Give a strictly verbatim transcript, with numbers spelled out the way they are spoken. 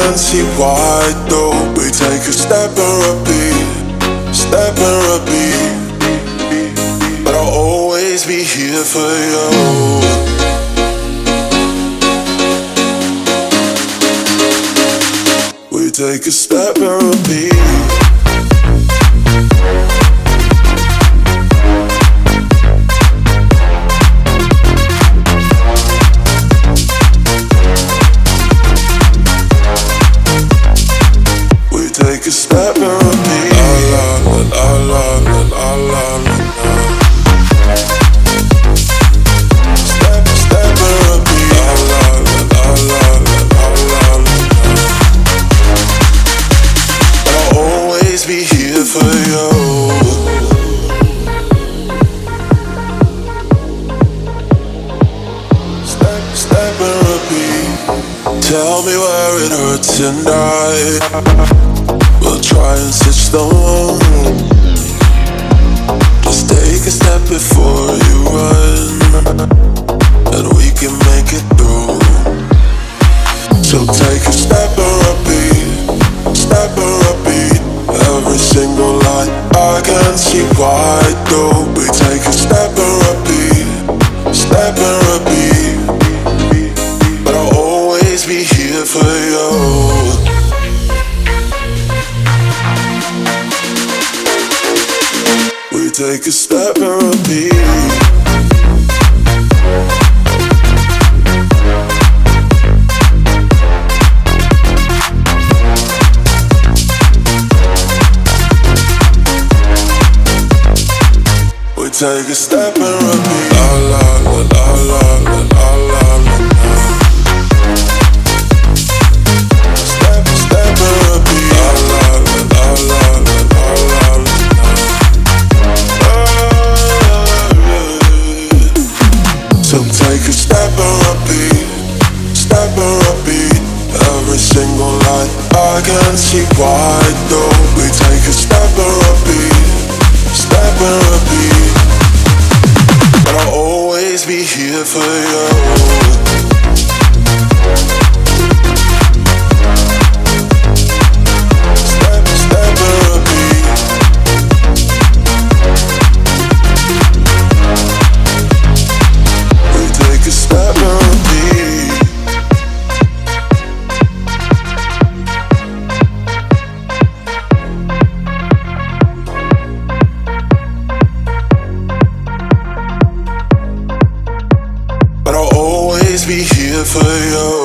can see why though. We take a step and repeat, step and repeat. But I'll always be here for you. We take a step and repeat. Take a step and repeat. La la la la la la la la. Step, step and repeat. La la la la la la la la. But I'll always be here for you. Step, step and repeat. Tell me where it hurts tonight. We'll try and switch the one. Just take a step before you run, and we can make it through. So take a step and repeat, step and repeat. Every single line I can see why though. We take a step and repeat, step and repeat. But I'll always be here for you. Take a step and repeat. We take a step and repeat. La la la la la la la la la. Step, step and repeat. La la la la la la la la. So take a step and repeat, step and repeat. Every single line I can see why though. We take a step and repeat, step and repeat. But I'll always be here for you. Be here for you.